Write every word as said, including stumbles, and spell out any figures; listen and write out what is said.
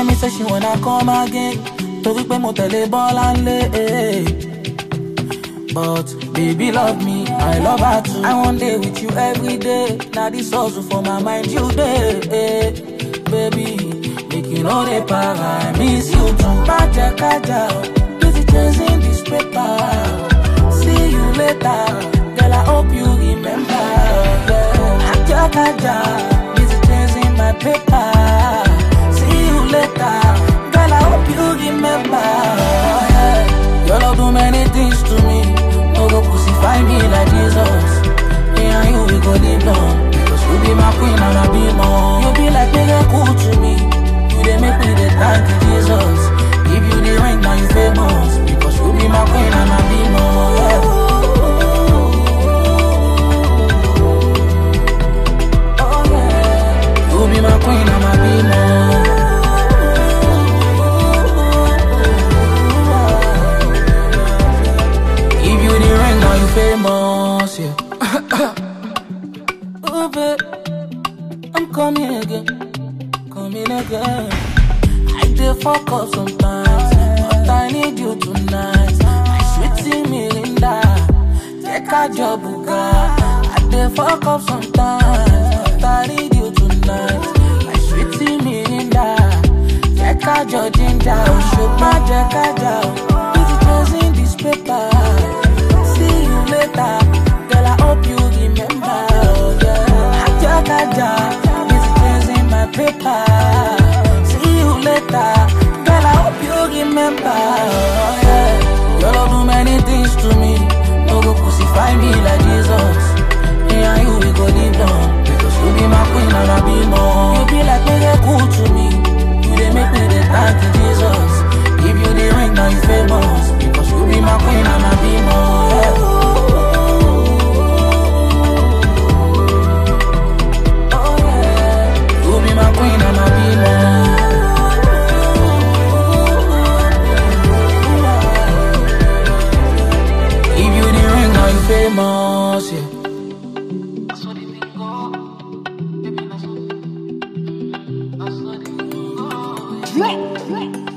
me say she wanna come again. Torí pé mo tẹ̀lé bọ́lá ńlé. But baby love me, I love her too. I want day with you every day. Now this hustle for my mind you day. Baby, make you know the power, I miss you too. Kaja, kaja, busy chasing this paper. See you later, girl I hope you remember. Kaja, kaja, busy chasing my paper. See you later, girl I hope you remember. Your love do many things to me. No go crucify me like Jesus. Me and you we go live long. Because you be my queen and I be more. You be like nigga cool to me. You dey make me dey thank you Jesus. Give you the ring now you famous. Because you be my queen and I be more. Yeah. Oh yeah. You be my queen and I be more. Famous, yeah. Oh, babe, I'm coming again, coming again. I dey fuck up sometimes, but I need you tonight. My sweetie Melinda, take a job, buga. I dey fuck up sometimes, but I need you tonight. My sweetie Melinda, take a job, ginger. Show my jacket, busy chasing this paper. Later, girl, I hope you remember. Oh, yeah. Kaja, kaja, busy chasing my paper. See you later, girl, I hope you remember. Oh, yeah. Your love do many things to me. No go crucify me like Jesus. Me and you we go live long. Because you be my queen and I be more. You be like nigga cool to me. You dey make me dey thank you Jesus. Give you the ring now you famous. Because you be my queen and I be more. Yeah. My queen and I be more. If you the ring, now you famous, yeah. That's what it go. Baby, that's what it go. That's what it go.